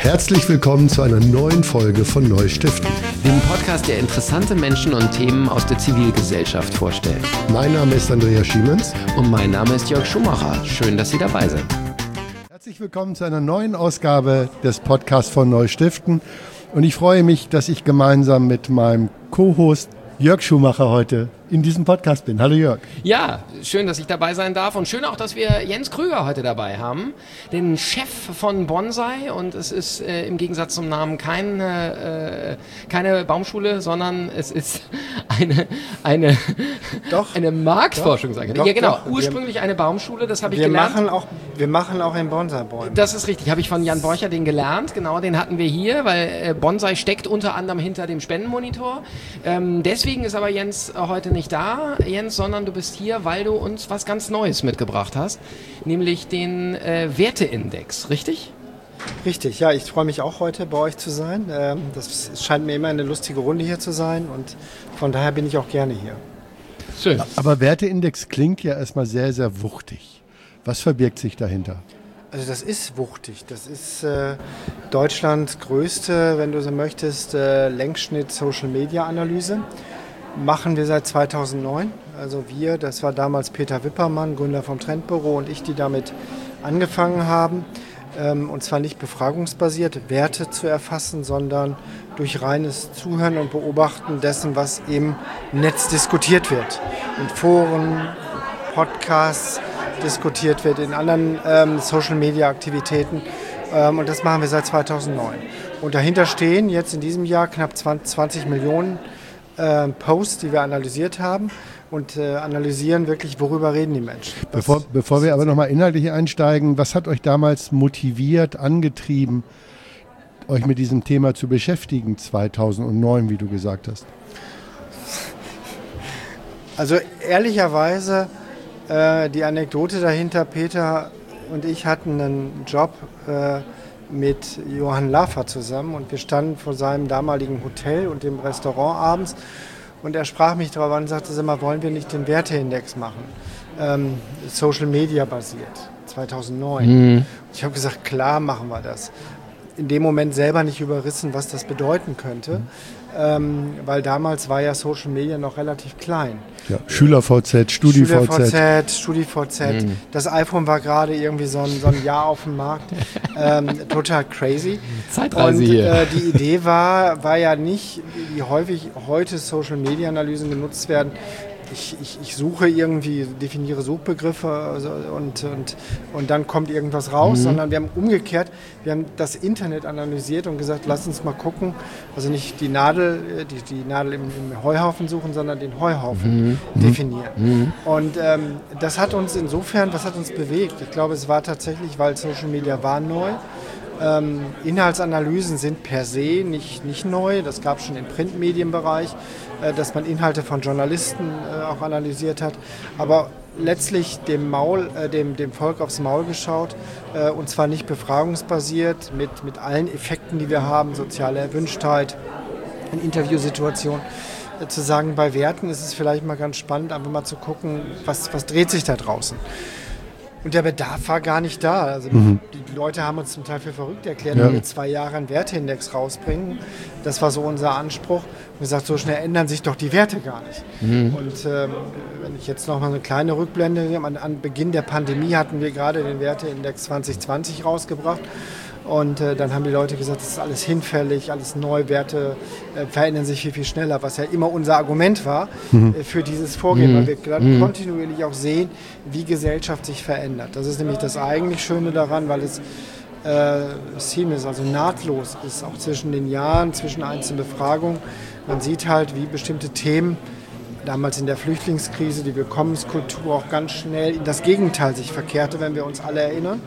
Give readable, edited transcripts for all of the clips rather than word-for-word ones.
Herzlich willkommen zu einer neuen Folge von Neustiften, dem Podcast, der interessante Menschen und Themen aus der Zivilgesellschaft vorstellt. Mein Name ist Andreas Schiemens. Und mein Name ist Jörg Schumacher. Schön, dass Sie dabei sind. Herzlich willkommen zu einer neuen Ausgabe des Podcasts von Neustiften. Und ich freue mich, dass ich gemeinsam mit meinem Co-Host Jörg Schumacher heute in diesem Podcast bin. Hallo Jörg. Ja, schön, dass ich dabei sein darf und schön auch, dass wir Jens Krüger heute dabei haben, den Chef von Bonsai, und es ist im Gegensatz zum Namen keine Baumschule, sondern es ist eine Marktforschung, sage ich. Ja, genau, ursprünglich eine Baumschule, das habe ich gelernt. Wir machen auch in Bonsai-Bäumen. Das ist richtig, habe ich von Jan Borcher den gelernt, genau, den hatten wir hier, weil Bonsai steckt unter anderem hinter dem Spendenmonitor. Deswegen ist aber Jens heute nicht da, Jens, sondern du bist hier, weil du uns was ganz Neues mitgebracht hast, nämlich den Werteindex, richtig? Richtig, ja, ich freue mich auch heute bei euch zu sein. Das scheint mir immer eine lustige Runde hier zu sein und von daher bin ich auch gerne hier. Schön. Aber Werteindex klingt ja erstmal sehr, sehr wuchtig. Was verbirgt sich dahinter? Also das ist wuchtig. Das ist Deutschlands größte, wenn du so möchtest, Längsschnitt-Social-Media-Analyse. Machen wir seit 2009. Also wir, das war damals Peter Wippermann, Gründer vom Trendbüro, und ich, die damit angefangen haben. Und zwar nicht befragungsbasiert, Werte zu erfassen, sondern durch reines Zuhören und Beobachten dessen, was im Netz diskutiert wird. In Foren, Podcasts diskutiert wird, in anderen Social-Media-Aktivitäten. Und das machen wir seit 2009. Und dahinter stehen jetzt in diesem Jahr knapp 20 Millionen Posts, die wir analysiert haben und analysieren wirklich, worüber reden die Menschen. Bevor wir aber nochmal inhaltlich einsteigen, was hat euch damals motiviert, angetrieben, euch mit diesem Thema zu beschäftigen, 2009, wie du gesagt hast? Also ehrlicherweise, die Anekdote dahinter, Peter und ich hatten einen Job mit Johann Lafer zusammen und wir standen vor seinem damaligen Hotel und dem Restaurant abends und er sprach mich darauf an und sagte, sag mal, wollen wir nicht den Werteindex machen, Social Media basiert, 2009. Ich habe gesagt, klar machen wir das. In dem Moment selber nicht überrissen, was das bedeuten könnte, weil damals war ja Social Media noch relativ klein. Ja, SchülerVZ, StudiVZ. Das iPhone war gerade irgendwie so ein Jahr auf dem Markt. Total crazy. Zeitreise hier. Die Idee war ja nicht, wie häufig heute Social-Media-Analysen genutzt werden. Ich suche irgendwie, definiere Suchbegriffe und dann kommt irgendwas raus, sondern wir haben umgekehrt, wir haben das Internet analysiert und gesagt, lass uns mal gucken, also nicht die Nadel im Heuhaufen suchen, sondern den Heuhaufen definieren. Und das hat uns insofern, was hat uns bewegt? Ich glaube, es war tatsächlich, weil Social Media war neu. Inhaltsanalysen sind per se nicht neu, das gab es schon im Printmedienbereich, dass man Inhalte von Journalisten auch analysiert hat, aber letztlich dem Volk aufs Maul geschaut, und zwar nicht befragungsbasiert, mit allen Effekten, die wir haben, soziale Erwünschtheit, in Interviewsituationen, zu sagen, bei Werten ist es vielleicht mal ganz spannend, einfach mal zu gucken, was dreht sich da draußen. Und der Bedarf war gar nicht da. Also die Leute haben uns zum Teil für verrückt erklärt, wenn wir 2 Jahre einen Werteindex rausbringen. Das war so unser Anspruch. Und gesagt, so schnell ändern sich doch die Werte gar nicht. Und wenn ich jetzt noch mal eine kleine Rückblende nehme, an Beginn der Pandemie hatten wir gerade den Werteindex 2020 rausgebracht. Und dann haben die Leute gesagt, das ist alles hinfällig, alles neu, Werte verändern sich viel, viel schneller, was ja immer unser Argument war für dieses Vorgehen, weil wir dann kontinuierlich auch sehen, wie Gesellschaft sich verändert. Das ist nämlich das eigentlich Schöne daran, weil es seamless, also nahtlos ist, auch zwischen den Jahren, zwischen einzelnen Befragungen. Man sieht halt, wie bestimmte Themen damals in der Flüchtlingskrise, die Willkommenskultur auch ganz schnell in das Gegenteil sich verkehrte, wenn wir uns alle erinnern.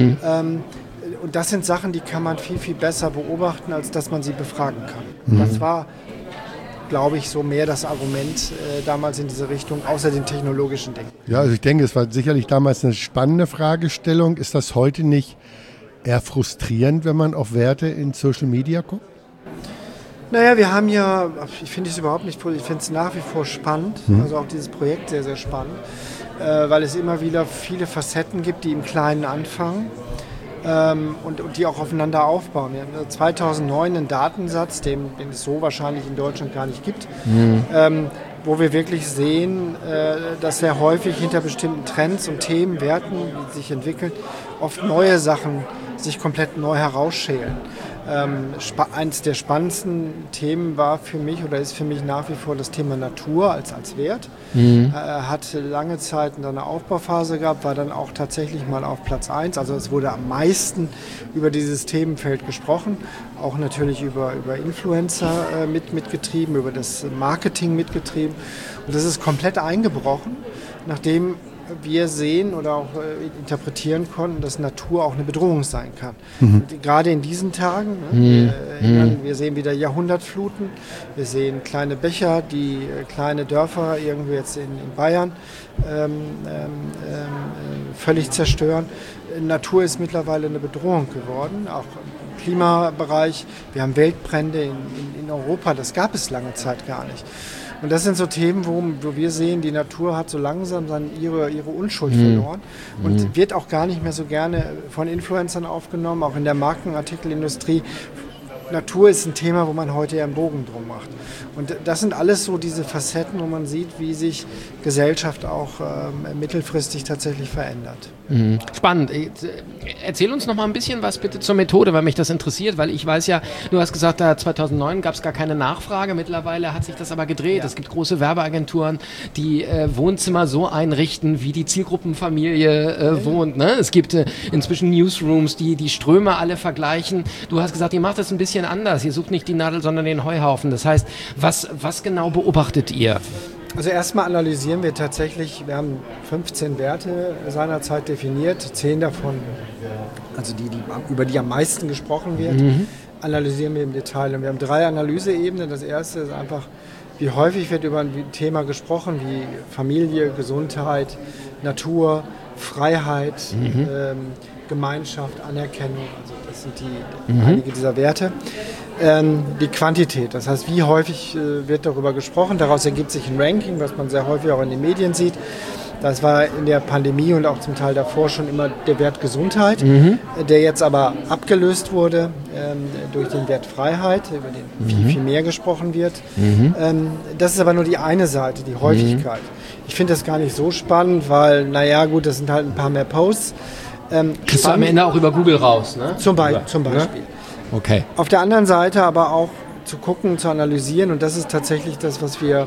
Und das sind Sachen, die kann man viel, viel besser beobachten, als dass man sie befragen kann. Das war, glaube ich, so mehr das Argument damals in diese Richtung, außer den technologischen Dingen. Ja, also ich denke, es war sicherlich damals eine spannende Fragestellung. Ist das heute nicht eher frustrierend, wenn man auf Werte in Social Media guckt? Naja, wir haben ja, ich finde es überhaupt nicht, ich finde es nach wie vor spannend, also auch dieses Projekt sehr, sehr spannend, weil es immer wieder viele Facetten gibt, die im Kleinen anfangen. und die auch aufeinander aufbauen. Wir haben 2009 einen Datensatz, den es so wahrscheinlich in Deutschland gar nicht gibt, wo wir wirklich sehen, dass sehr häufig hinter bestimmten Trends und Themen, Werten, die sich entwickeln, oft neue Sachen sich komplett neu herausschälen. Eines der spannendsten Themen war für mich oder ist für mich nach wie vor das Thema Natur als Wert. Hat lange Zeit eine Aufbauphase gehabt, war dann auch tatsächlich mal auf Platz 1. Also es wurde am meisten über dieses Themenfeld gesprochen, auch natürlich über Influencer mitgetrieben, über das Marketing mitgetrieben. Und das ist komplett eingebrochen, nachdem wir sehen oder auch interpretieren konnten, dass Natur auch eine Bedrohung sein kann. Gerade in diesen Tagen, wir sehen wieder Jahrhundertfluten, wir sehen kleine Bächer, die kleine Dörfer irgendwo jetzt in Bayern völlig zerstören. Natur ist mittlerweile eine Bedrohung geworden, auch im Klimabereich. Wir haben Waldbrände in Europa, das gab es lange Zeit gar nicht. Und das sind so Themen, wo wir sehen, die Natur hat so langsam ihre Unschuld verloren und wird auch gar nicht mehr so gerne von Influencern aufgenommen, auch in der Markenartikelindustrie. Natur ist ein Thema, wo man heute ja einen Bogen drum macht. Und das sind alles so diese Facetten, wo man sieht, wie sich Gesellschaft auch mittelfristig tatsächlich verändert. Spannend. Erzähl uns noch mal ein bisschen was bitte zur Methode, weil mich das interessiert, weil ich weiß ja, du hast gesagt, da 2009 gab es gar keine Nachfrage, mittlerweile hat sich das aber gedreht. Ja. Es gibt große Werbeagenturen, die Wohnzimmer so einrichten, wie die Zielgruppenfamilie wohnt. Ne? Es gibt inzwischen Newsrooms, die Ströme alle vergleichen. Du hast gesagt, ihr macht das ein bisschen anders. Ihr sucht nicht die Nadel, sondern den Heuhaufen. Das heißt, was genau beobachtet ihr? Also erstmal analysieren wir tatsächlich, wir haben 15 Werte seinerzeit definiert, 10 davon, also über die am meisten gesprochen wird, analysieren wir im Detail. Und wir haben 3 Analyseebenen. Das erste ist einfach, wie häufig wird über ein Thema gesprochen, wie Familie, Gesundheit, Natur, Freiheit, Gemeinschaft, Anerkennung, also das sind einige dieser Werte. Die Quantität, das heißt, wie häufig wird darüber gesprochen, daraus ergibt sich ein Ranking, was man sehr häufig auch in den Medien sieht. Das war in der Pandemie und auch zum Teil davor schon immer der Wert Gesundheit, der jetzt aber abgelöst wurde durch den Wert Freiheit, über den viel mehr gesprochen wird. Das ist aber nur die eine Seite, die Häufigkeit. Ich finde das gar nicht so spannend, weil, naja gut, das sind halt ein paar mehr Posts. Kriegst du am Ende auch über Google raus, ne? Zum Beispiel. Ne? Okay. Auf der anderen Seite aber auch zu gucken, zu analysieren, und das ist tatsächlich das, was der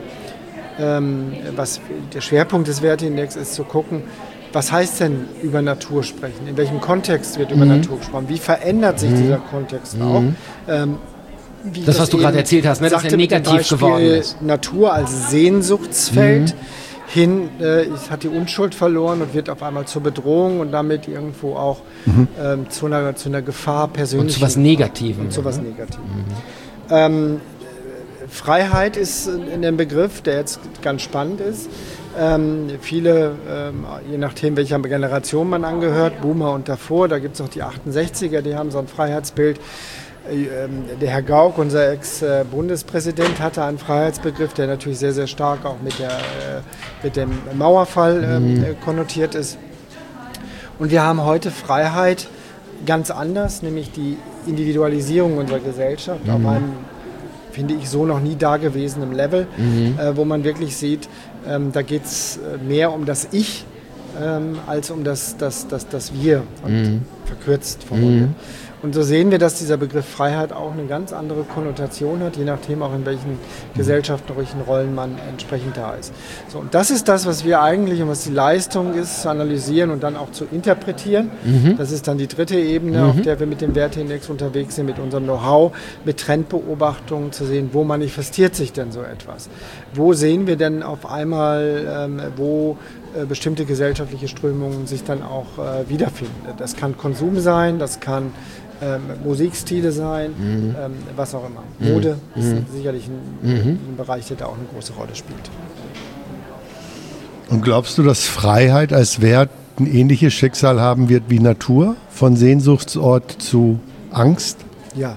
Schwerpunkt des Werteindex ist, zu gucken, was heißt denn über Natur sprechen? In welchem Kontext wird über Natur gesprochen? Wie verändert sich dieser Kontext auch? Das, was du gerade erzählt hast, ne, dass er negativ geworden ist. Natur als Sehnsuchtsfeld hin, hat die Unschuld verloren und wird auf einmal zur Bedrohung und damit irgendwo auch zu einer Gefahr persönlich. Und zu was Negativem. Und zu was Negativem. Freiheit ist in dem Begriff, der jetzt ganz spannend ist. Viele, je nachdem welcher Generation man angehört, Boomer und davor, da gibt es auch die 68er, die haben so ein Freiheitsbild. Der Herr Gauck, unser Ex-Bundespräsident, hatte einen Freiheitsbegriff, der natürlich sehr, sehr stark auch mit dem Mauerfall konnotiert ist. Und wir haben heute Freiheit ganz anders, nämlich die Individualisierung unserer Gesellschaft auf einem, finde ich, so noch nie dagewesenen Level, wo man wirklich sieht, da geht es mehr um das Ich als um das Wir, und verkürzt formuliert. Und so sehen wir, dass dieser Begriff Freiheit auch eine ganz andere Konnotation hat, je nachdem auch in welchen Gesellschaften, in welchen Rollen man entsprechend da ist. So, und das ist das, was wir eigentlich und was die Leistung ist, zu analysieren und dann auch zu interpretieren. Das ist dann die dritte Ebene, auf der wir mit dem Werteindex unterwegs sind, mit unserem Know-how, mit Trendbeobachtungen zu sehen, wo manifestiert sich denn so etwas? Wo sehen wir denn auf einmal, wo bestimmte gesellschaftliche Strömungen sich dann auch wiederfinden? Das kann Konsum sein, das kann Musikstile sein, was auch immer. Mode ist sicherlich ein Bereich, der da auch eine große Rolle spielt. Und glaubst du, dass Freiheit als Wert ein ähnliches Schicksal haben wird wie Natur? Von Sehnsuchtsort zu Angst? Ja.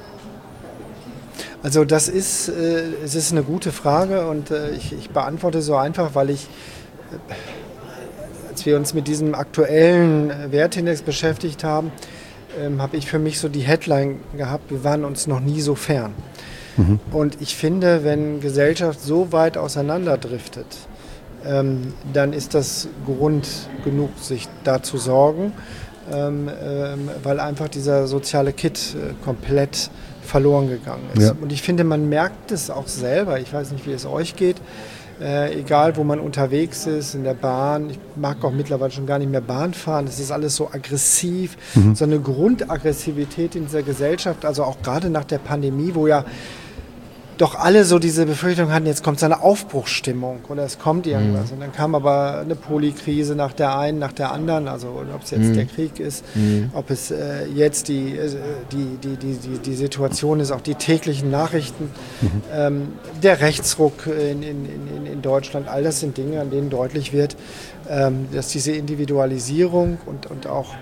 Also es ist eine gute Frage und ich beantworte so einfach, weil als wir uns mit diesem aktuellen Wertindex beschäftigt haben, habe ich für mich so die Headline gehabt, wir waren uns noch nie so fern. Und ich finde, wenn Gesellschaft so weit auseinanderdriftet, dann ist das Grund genug, sich da zu sorgen, weil einfach dieser soziale Kit komplett verloren gegangen ist. Ja. Und ich finde, man merkt es auch selber. Ich weiß nicht, wie es euch geht. Egal, wo man unterwegs ist, in der Bahn. Ich mag auch mittlerweile schon gar nicht mehr Bahn fahren. Es ist alles so aggressiv. So eine Grundaggressivität in dieser Gesellschaft. Also auch gerade nach der Pandemie, wo ja doch alle so diese Befürchtung hatten, jetzt kommt so eine Aufbruchsstimmung oder es kommt irgendwas. Und dann kam aber eine Polikrise nach der einen, nach der anderen, also ob es jetzt der Krieg ist, ob es jetzt die Situation ist, auch die täglichen Nachrichten, der Rechtsruck in Deutschland, all das sind Dinge, an denen deutlich wird, dass diese Individualisierung und auch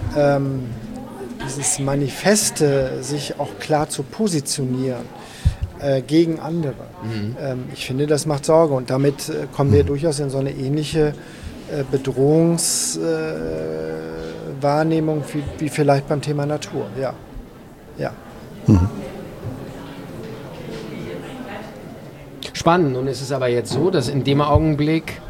dieses Manifeste, sich auch klar zu positionieren, gegen andere. Ich finde, das macht Sorge und damit kommen wir durchaus in so eine ähnliche Bedrohungswahrnehmung wie vielleicht beim Thema Natur. Ja. Ja. Spannend. Und es ist aber jetzt so, dass in dem Augenblick,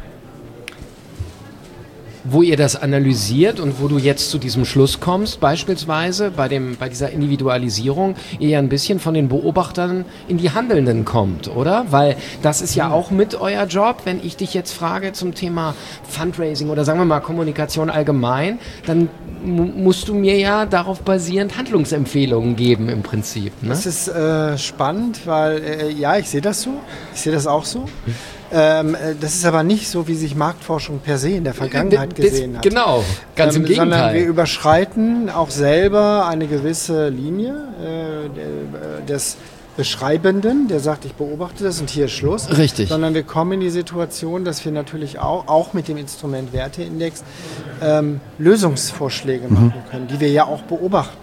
wo ihr das analysiert und wo du jetzt zu diesem Schluss kommst, beispielsweise bei dieser Individualisierung, ihr ja ein bisschen von den Beobachtern in die Handelnden kommt, oder? Weil das ist ja auch mit euer Job. Wenn ich dich jetzt frage zum Thema Fundraising oder sagen wir mal Kommunikation allgemein, dann musst du mir ja darauf basierend Handlungsempfehlungen geben im Prinzip. Ne? Das ist spannend, weil ja, ich sehe das so. Ich sehe das auch so. Das ist aber nicht so, wie sich Marktforschung per se in der Vergangenheit gesehen hat. Genau, ganz im Gegenteil. Sondern wir überschreiten auch selber eine gewisse Linie des Beschreibenden, der sagt, ich beobachte das und hier ist Schluss. Richtig. Sondern wir kommen in die Situation, dass wir natürlich auch mit dem Instrument Werteindex Lösungsvorschläge machen können, die wir ja auch beobachten.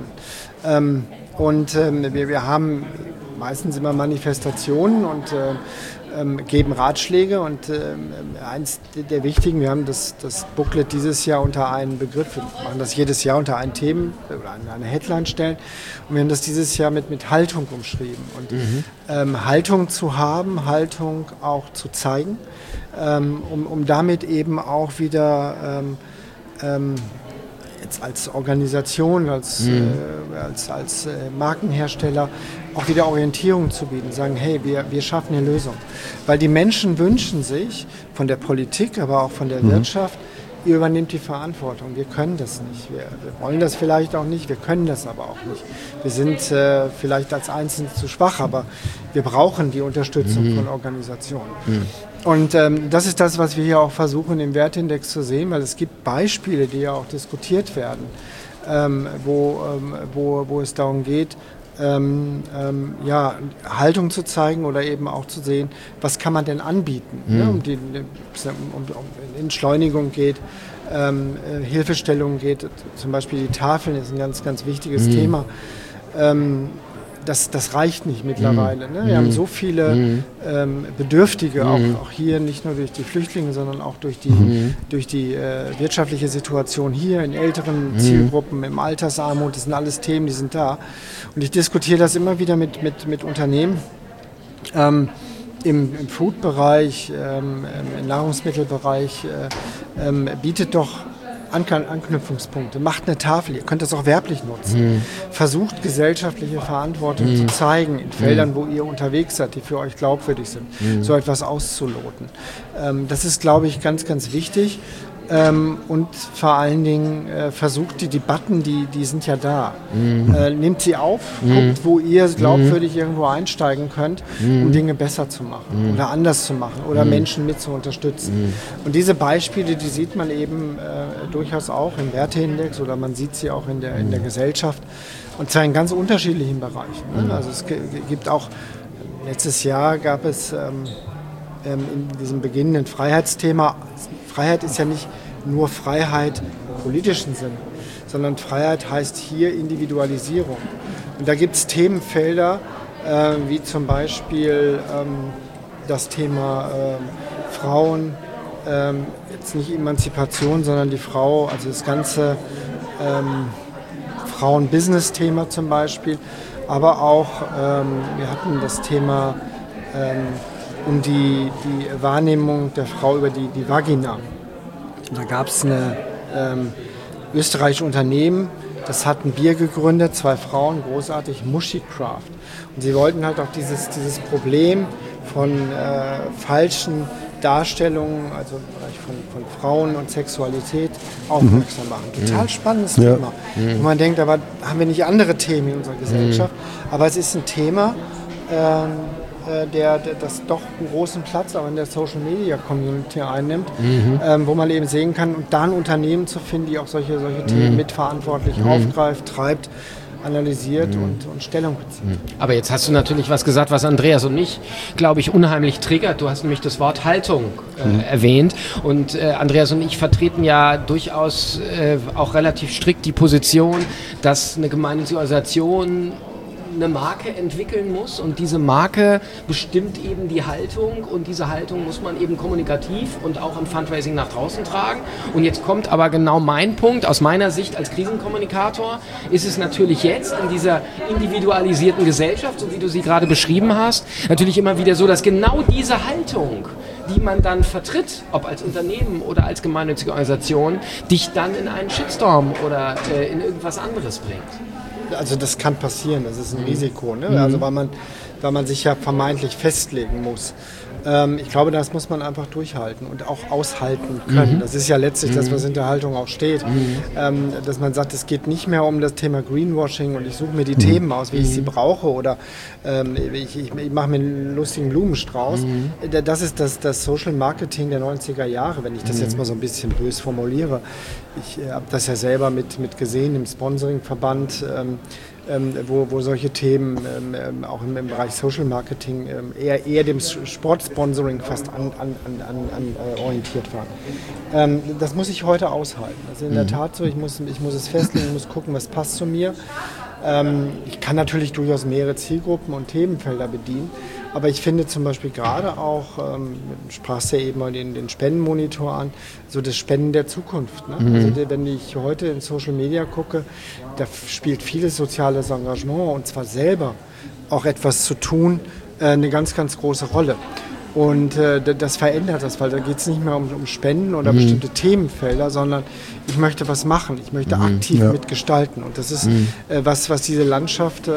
Wir haben meistens immer Manifestationen und geben Ratschläge und eins der wichtigen, wir haben das Booklet dieses Jahr unter einen Begriff, wir machen das jedes Jahr unter ein Themen oder eine Headline stellen und wir haben das dieses Jahr mit Haltung umschrieben und Haltung zu haben, Haltung auch zu zeigen, um damit eben auch wieder jetzt als Organisation, als Markenhersteller auch wieder Orientierung zu bieten, sagen, hey, wir schaffen eine Lösung. Weil die Menschen wünschen sich von der Politik, aber auch von der Wirtschaft, ihr übernehmt die Verantwortung. Wir können das nicht. Wir wollen das vielleicht auch nicht, wir können das aber auch nicht. Wir sind vielleicht als Einzelne zu schwach, aber wir brauchen die Unterstützung von Organisationen. Und das ist das, was wir hier auch versuchen im Wertindex zu sehen, weil es gibt Beispiele, die ja auch diskutiert werden, wo es darum geht, Haltung zu zeigen oder eben auch zu sehen, was kann man denn anbieten, um Entschleunigung geht, Hilfestellung geht, zum Beispiel die Tafeln ist ein ganz, ganz wichtiges Thema. Das reicht nicht mittlerweile. Ne? Wir haben so viele Bedürftige, auch hier, nicht nur durch die Flüchtlinge, sondern auch durch die wirtschaftliche Situation hier, in älteren Zielgruppen, im Altersarmut. Das sind alles Themen, die sind da. Und ich diskutiere das immer wieder mit Unternehmen. Im Food-Bereich, im Nahrungsmittelbereich, bietet doch Anknüpfungspunkte, macht eine Tafel, ihr könnt das auch werblich nutzen. Versucht gesellschaftliche Verantwortung zu zeigen in Feldern, wo ihr unterwegs seid, die für euch glaubwürdig sind, so etwas auszuloten. Das ist, glaube ich, ganz, ganz wichtig. Und vor allen Dingen versucht die Debatten, die sind ja da. Nehmt sie auf, guckt, wo ihr glaubwürdig irgendwo einsteigen könnt, um Dinge besser zu machen oder anders zu machen oder Menschen mit zu unterstützen. Und diese Beispiele, die sieht man eben durchaus auch im Werteindex oder man sieht sie auch in der Gesellschaft und zwar in ganz unterschiedlichen Bereichen. Ne? Also es gibt auch, letztes Jahr gab es in diesem beginnenden Freiheitsthema, Freiheit ist ja nicht nur Freiheit im politischen Sinn, sondern Freiheit heißt hier Individualisierung. Und da gibt es Themenfelder, wie zum Beispiel das Thema Frauen, jetzt nicht Emanzipation, sondern die Frau, also das ganze Frauen-Business-Thema zum Beispiel, aber auch, wir hatten das Thema um die Wahrnehmung der Frau über die Vagina. Da gab es eine österreichische Unternehmen, das hat ein Bier gegründet, 2 Frauen, großartig, Mushy Craft. Und sie wollten halt auch dieses Problem von falschen Darstellungen, also im Bereich von Frauen und Sexualität, aufmerksam machen. Total spannendes Thema. Und man denkt, aber haben wir nicht andere Themen in unserer Gesellschaft? Aber es ist ein Thema, das doch einen großen Platz auch in der Social Media Community einnimmt, wo man eben sehen kann, und da ein Unternehmen zu finden, die auch solche Themen mitverantwortlich aufgreift, treibt, analysiert und Stellung bezieht. Aber jetzt hast du natürlich was gesagt, was Andreas und mich, glaube ich, unheimlich triggert. Du hast nämlich das Wort Haltung erwähnt. Und Andreas und ich vertreten ja durchaus auch relativ strikt die Position, dass eine gemeinnützige Organisation eine Marke entwickeln muss, und diese Marke bestimmt eben die Haltung, und diese Haltung muss man eben kommunikativ und auch im Fundraising nach draußen tragen. Und jetzt kommt aber genau mein Punkt. Aus meiner Sicht als Krisenkommunikator ist es natürlich jetzt in dieser individualisierten Gesellschaft, so wie du sie gerade beschrieben hast, natürlich immer wieder so, dass genau diese Haltung, die man dann vertritt, ob als Unternehmen oder als gemeinnützige Organisation, dich dann in einen Shitstorm oder in irgendwas anderes bringt. Also das kann passieren, das ist ein Risiko, ne? Also weil man sich ja vermeintlich festlegen muss. Ich glaube, das muss man einfach durchhalten und auch aushalten können. Das ist ja letztlich das, was in der Haltung auch steht. Dass man sagt, es geht nicht mehr um das Thema Greenwashing und ich suche mir die Themen aus, wie ich sie brauche, oder ich mache mir einen lustigen Blumenstrauß. Das ist das Social Marketing der 90er Jahre, wenn ich das jetzt mal so ein bisschen bös formuliere. Ich habe das ja selber mit gesehen im Sponsoring-Verband, wo solche Themen auch im Bereich Social Marketing eher dem Sportsponsoring fast orientiert waren. Das muss ich heute aushalten. Das ist in der Tat so, ich muss es festlegen, ich muss gucken, was passt zu mir. Ich kann natürlich durchaus mehrere Zielgruppen und Themenfelder bedienen, aber ich finde zum Beispiel gerade auch, sprachst ja eben mal den Spendenmonitor an, so das Spenden der Zukunft. Ne? Also wenn ich heute in Social Media gucke, da spielt vieles soziales Engagement, und zwar selber auch etwas zu tun, eine ganz, ganz große Rolle. Und das verändert das, weil da geht es nicht mehr um Spenden oder bestimmte Themenfelder, sondern ich möchte was machen, ich möchte aktiv mitgestalten. Und das ist was diese Landschaft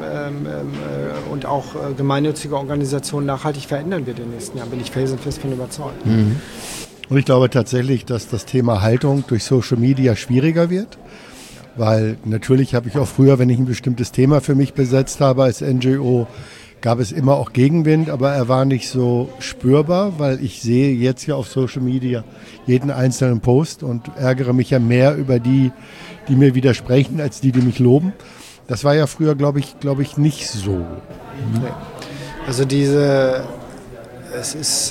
und auch gemeinnützige Organisationen nachhaltig verändern wird in den nächsten Jahren, bin ich felsenfest von überzeugt. Und ich glaube tatsächlich, dass das Thema Haltung durch Social Media schwieriger wird. Weil natürlich habe ich auch früher, wenn ich ein bestimmtes Thema für mich besetzt habe als NGO, gab es immer auch Gegenwind, aber er war nicht so spürbar, weil ich sehe jetzt ja auf Social Media jeden einzelnen Post und ärgere mich ja mehr über die mir widersprechen, als die mich loben. Das war ja früher, glaube ich, nicht so. Also es ist,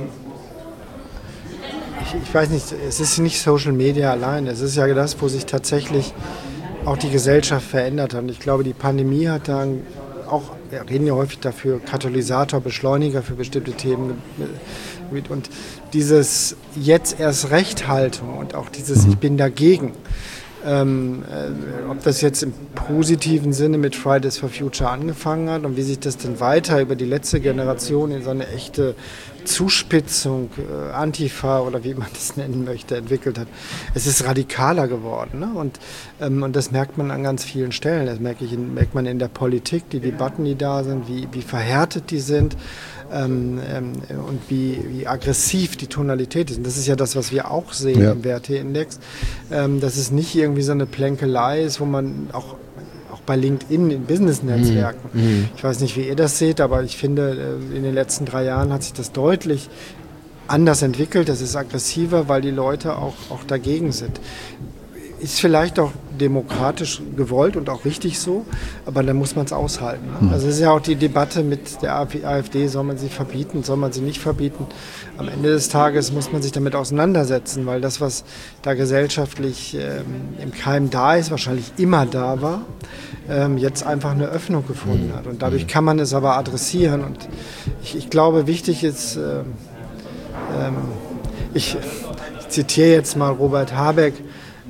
ich weiß nicht, es ist nicht Social Media allein, es ist ja das, wo sich tatsächlich auch die Gesellschaft verändert hat. Und ich glaube, die Pandemie hat dann auch, wir reden ja häufig dafür, Katalysator, Beschleuniger für bestimmte Themen. Und dieses jetzt erst Recht-Haltung und auch dieses Ich bin dagegen, ob das jetzt im positiven Sinne mit Fridays for Future angefangen hat und wie sich das dann weiter über die letzte Generation in so eine echte Zuspitzung, Antifa oder wie man das nennen möchte, entwickelt hat. Es ist radikaler geworden, ne? Und das merkt man an ganz vielen Stellen. Das merkt man in der Politik, die Debatten, die da sind, wie verhärtet die sind. Und wie aggressiv die Tonalität ist. Und das ist ja das, was wir auch sehen im WRT-Index, dass es nicht irgendwie so eine Plänkelei ist, wo man auch bei LinkedIn in Business-Netzwerken, ich weiß nicht, wie ihr das seht, aber ich finde, in den letzten 3 Jahren hat sich das deutlich anders entwickelt. Das ist aggressiver, weil die Leute auch dagegen sind. Ist vielleicht auch demokratisch gewollt und auch richtig so, aber dann muss man es aushalten. Ne? Also es ist ja auch die Debatte mit der AfD, soll man sie verbieten, soll man sie nicht verbieten. Am Ende des Tages muss man sich damit auseinandersetzen, weil das, was da gesellschaftlich im Keim da ist, wahrscheinlich immer da war, jetzt einfach eine Öffnung gefunden hat. Und dadurch kann man es aber adressieren. Und ich glaube, wichtig ist, ich zitiere jetzt mal Robert Habeck,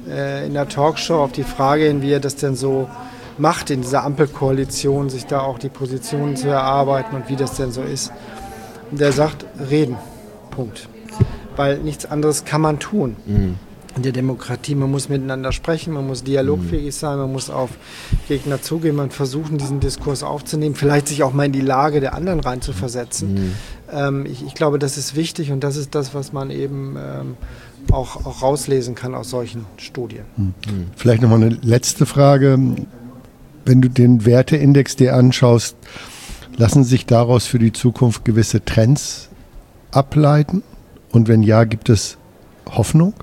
in der Talkshow auf die Frage hin, wie er das denn so macht in dieser Ampelkoalition, sich da auch die Positionen zu erarbeiten und wie das denn so ist. Und der sagt, reden, Punkt. Weil nichts anderes kann man tun. In der Demokratie, man muss miteinander sprechen, man muss dialogfähig sein, man muss auf Gegner zugehen, man versuchen, diesen Diskurs aufzunehmen, vielleicht sich auch mal in die Lage der anderen reinzuversetzen. Ich glaube, das ist wichtig und das ist das, was man eben auch rauslesen kann aus solchen Studien. Vielleicht nochmal eine letzte Frage. Wenn du den Werteindex dir anschaust, lassen sich daraus für die Zukunft gewisse Trends ableiten? Und wenn ja, gibt es Hoffnung?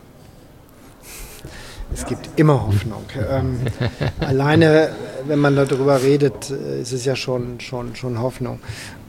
Es gibt immer Hoffnung. Alleine, wenn man darüber redet, ist es ja schon Hoffnung.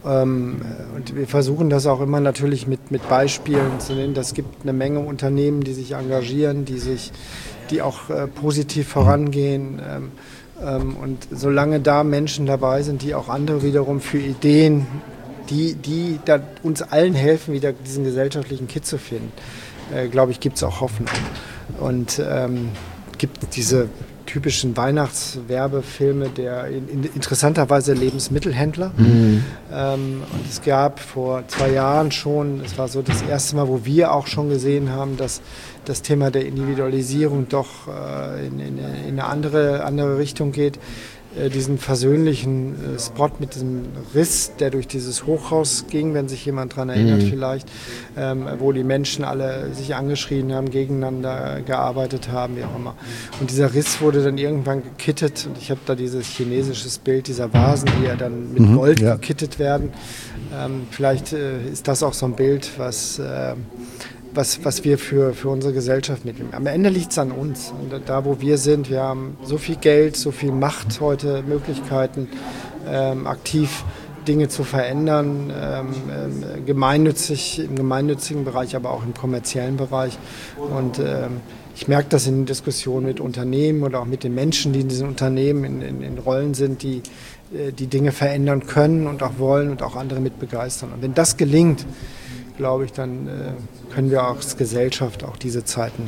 Und wir versuchen das auch immer natürlich mit Beispielen zu nennen. Es gibt eine Menge Unternehmen, die sich engagieren, die auch positiv vorangehen. Und solange da Menschen dabei sind, die auch andere wiederum für Ideen, die da uns allen helfen, wieder diesen gesellschaftlichen Kitt zu finden, glaube ich, gibt es auch Hoffnung. Und gibt diese typischen Weihnachtswerbefilme der interessanterweise Lebensmittelhändler. Und es gab vor 2 Jahren schon, es war so das erste Mal, wo wir auch schon gesehen haben, dass das Thema der Individualisierung doch in eine andere Richtung geht. Diesen versöhnlichen Spot mit diesem Riss, der durch dieses Hochhaus ging, wenn sich jemand daran erinnert vielleicht, wo die Menschen alle sich angeschrien haben, gegeneinander gearbeitet haben, wie auch immer. Und dieser Riss wurde dann irgendwann gekittet und ich habe da dieses chinesisches Bild dieser Vasen, die ja dann mit Gold gekittet werden. Vielleicht ist das auch so ein Bild, was wir für unsere Gesellschaft mitnehmen. Am Ende liegt es an uns. Und da, wo wir sind, wir haben so viel Geld, so viel Macht heute, Möglichkeiten, aktiv Dinge zu verändern, im gemeinnützigen Bereich, aber auch im kommerziellen Bereich. Und ich merke das in Diskussionen mit Unternehmen oder auch mit den Menschen, die in diesen Unternehmen in Rollen sind, die Dinge verändern können und auch wollen und auch andere mit begeistern. Und wenn das gelingt, glaube ich, dann können wir auch als Gesellschaft auch diese Zeiten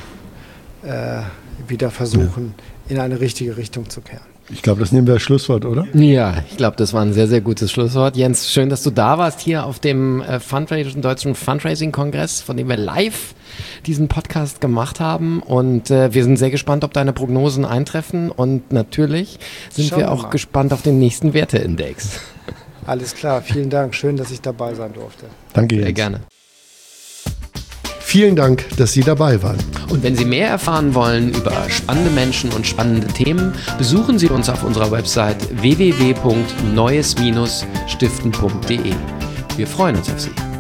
wieder versuchen, in eine richtige Richtung zu kehren. Ich glaube, das nehmen wir als Schlusswort, oder? Ja, ich glaube, das war ein sehr, sehr gutes Schlusswort. Jens, schön, dass du da warst hier auf dem Deutschen Fundraising-Kongress, von dem wir live diesen Podcast gemacht haben. Und wir sind sehr gespannt, ob deine Prognosen eintreffen. Und natürlich sind wir auch gespannt auf den nächsten Werteindex. Alles klar, vielen Dank. Schön, dass ich dabei sein durfte. Danke, Jens. Sehr gerne. Vielen Dank, dass Sie dabei waren. Und wenn Sie mehr erfahren wollen über spannende Menschen und spannende Themen, besuchen Sie uns auf unserer Website www.neues-stiften.de. Wir freuen uns auf Sie.